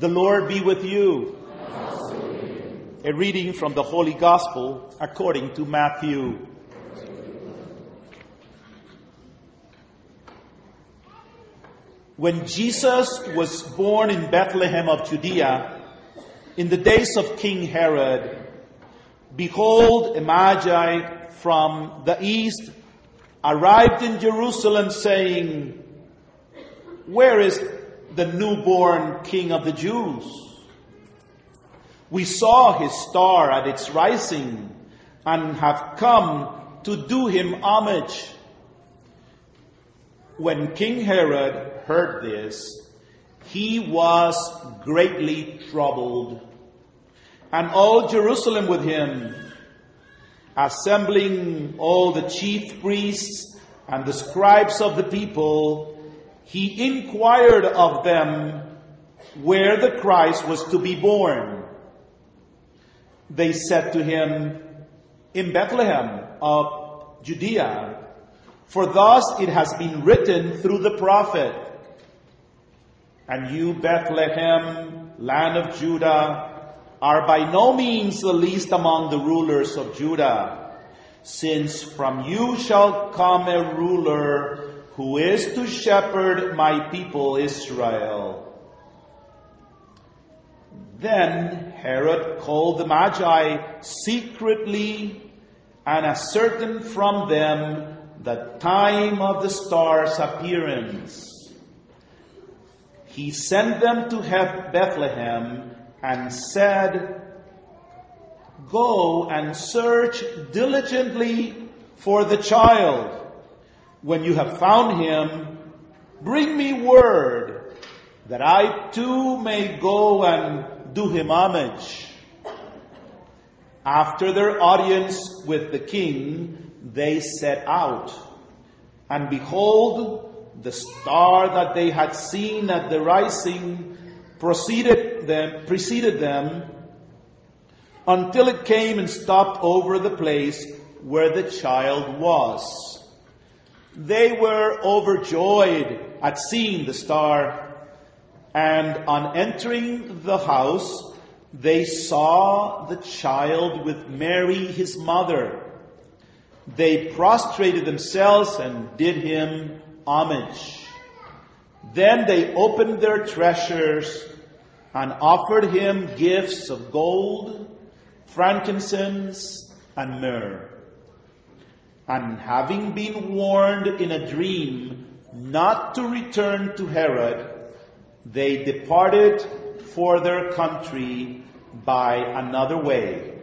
The Lord be with you. A reading from the Holy Gospel according to Matthew. When Jesus was born in Bethlehem of Judea, in the days of King Herod, behold, a Magi from the east arrived in Jerusalem, saying, "Where is the newborn King of the Jews? We saw his star at its rising and have come to do him homage." When King Herod heard this, he was greatly troubled, and all Jerusalem with him. Assembling all the chief priests and the scribes of the people, he inquired of them where the Christ was to be born. They said to him, "In Bethlehem of Judea, for thus it has been written through the prophet, 'And you, Bethlehem, land of Judah, are by no means the least among the rulers of Judah, since from you shall come a ruler who is to shepherd my people Israel.' Then Herod called the Magi secretly and ascertained from them the time of the star's appearance. He sent them to Bethlehem and said, 'Go and search diligently for the child. When you have found him, bring me word, that I too may go and do him homage.' After their audience with the king, they set out. And behold, the star that they had seen at the rising preceded them until it came and stopped over the place where the child was. They were overjoyed at seeing the star, and on entering the house, they saw the child with Mary, his mother. They prostrated themselves and did him homage. Then they opened their treasures and offered him gifts of gold, frankincense, and myrrh. And having been warned in a dream not to return to Herod, they departed for their country by another way.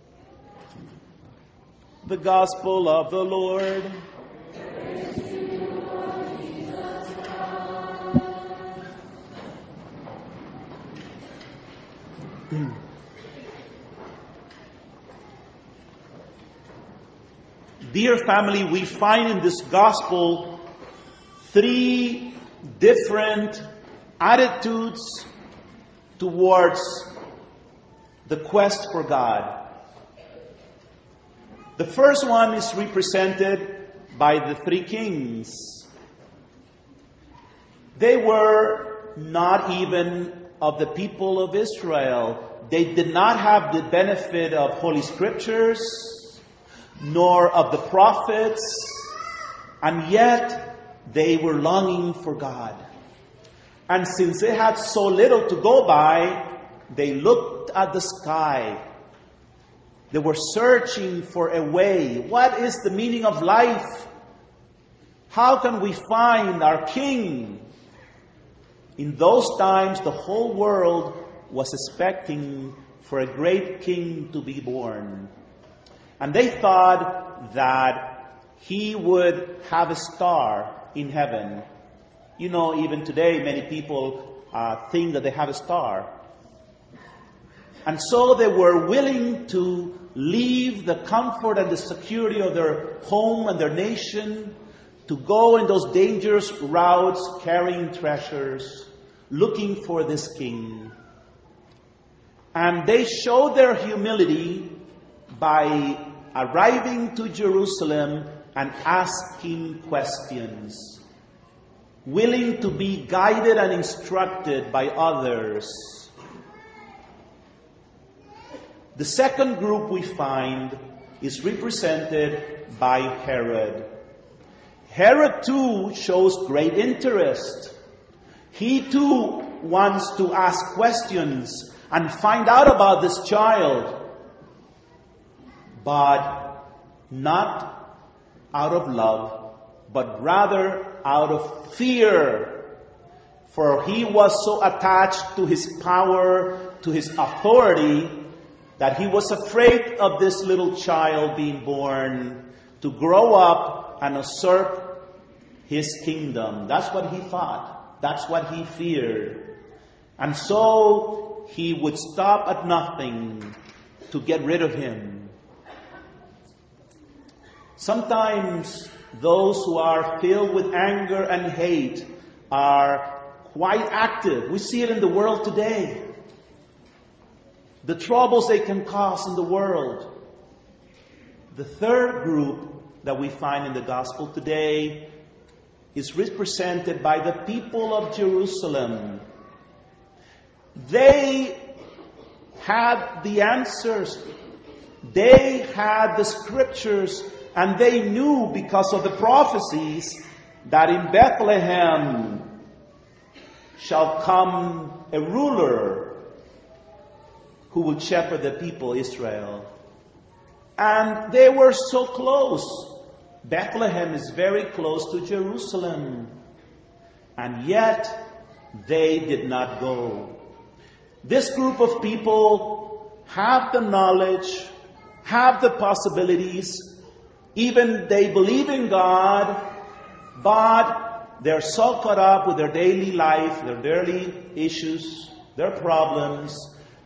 The Gospel of the Lord. Dear family, we find in this gospel three different attitudes towards the quest for God. The first one is represented by the three kings. They were not even of the people of Israel. They did not have the benefit of Holy Scriptures, nor of the prophets, and yet they were longing for God. And since they had so little to go by, they looked at the sky. They were searching for a way. What is the meaning of life? How can we find our King? In those times, the whole world was expecting for a great king to be born. And they thought that he would have a star in heaven. You know, even today, many people think that they have a star. And so they were willing to leave the comfort and the security of their home and their nation to go in those dangerous routes, carrying treasures, looking for this king. And they showed their humility by arriving to Jerusalem and asking questions, willing to be guided and instructed by others. The second group we find is represented by Herod. Herod too shows great interest. He too wants to ask questions and find out about this child, but not out of love, but rather out of fear. For he was so attached to his power, to his authority, that he was afraid of this little child being born to grow up and usurp his kingdom. That's what he thought. That's what he feared. And so he would stop at nothing to get rid of him. Sometimes those who are filled with anger and hate are quite active. We see it in the world today. The troubles they can cause in the world. The third group that we find in the gospel today is represented by the people of Jerusalem. They had the answers. They had the scriptures, and they knew because of the prophecies that in Bethlehem shall come a ruler who would shepherd the people Israel. And they were so close. Bethlehem is very close to Jerusalem. And yet, they did not go. This group of people have the knowledge, have the possibilities, even they believe in God, but they're so caught up with their daily life, their daily issues, their problems,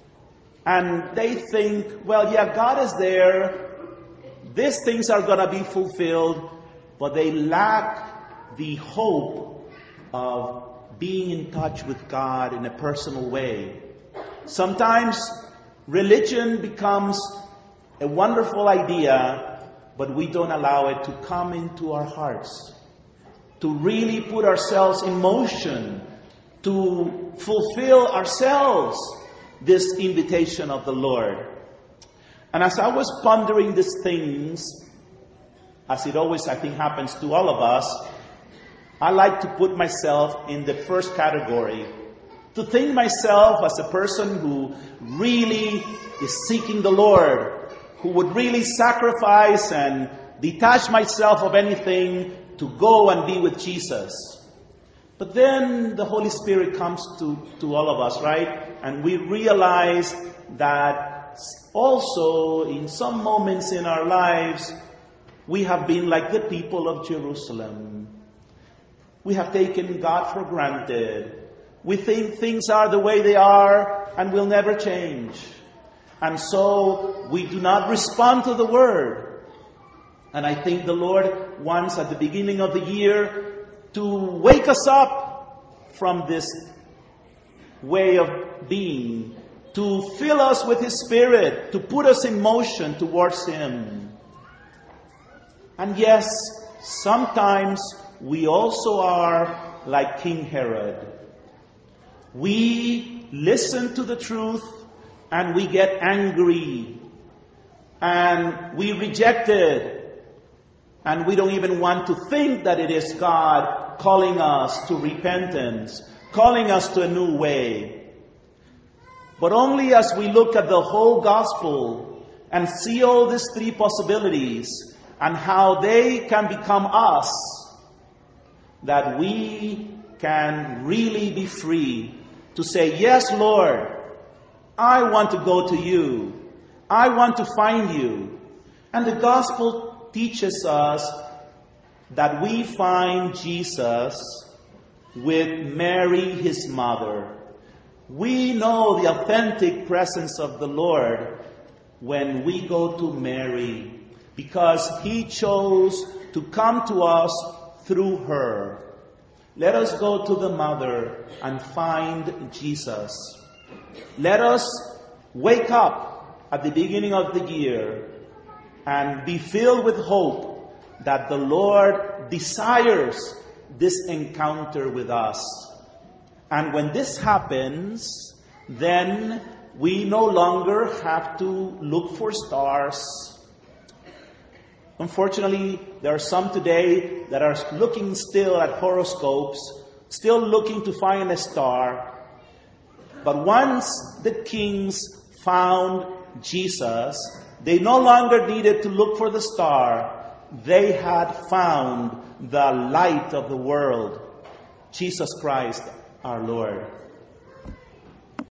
and they think, well, yeah, God is there. These things are going to be fulfilled, but they lack the hope of being in touch with God in a personal way. Sometimes religion becomes a wonderful idea, but we don't allow it to come into our hearts, to really put ourselves in motion, to fulfill ourselves this invitation of the Lord. And as I was pondering these things, as it always, I think, happens to all of us, I like to put myself in the first category. To think myself as a person who really is seeking the Lord, who would really sacrifice and detach myself of anything to go and be with Jesus. But then the Holy Spirit comes to all of us, right? And we realize that also in some moments in our lives, we have been like the people of Jerusalem. We have taken God for granted. We think things are the way they are and will never change. And so we do not respond to the Word. And I think the Lord wants at the beginning of the year to wake us up from this way of being, to fill us with His Spirit, to put us in motion towards Him. And yes, sometimes we also are like King Herod. We listen to the truth and we get angry and we reject it. And we don't even want to think that it is God calling us to repentance, calling us to a new way. But only as we look at the whole gospel and see all these three possibilities and how they can become us, that we can really be free to say, yes, Lord, I want to go to you. I want to find you. And the gospel teaches us that we find Jesus with Mary, his mother. We know the authentic presence of the Lord when we go to Mary, because He chose to come to us through her. Let us go to the mother and find Jesus. Let us wake up at the beginning of the year and be filled with hope that the Lord desires this encounter with us. And when this happens, then we no longer have to look for stars. Unfortunately, there are some today that are looking still at horoscopes, still looking to find a star. But once the kings found Jesus, they no longer needed to look for the star. They had found the light of the world, Jesus Christ our Lord.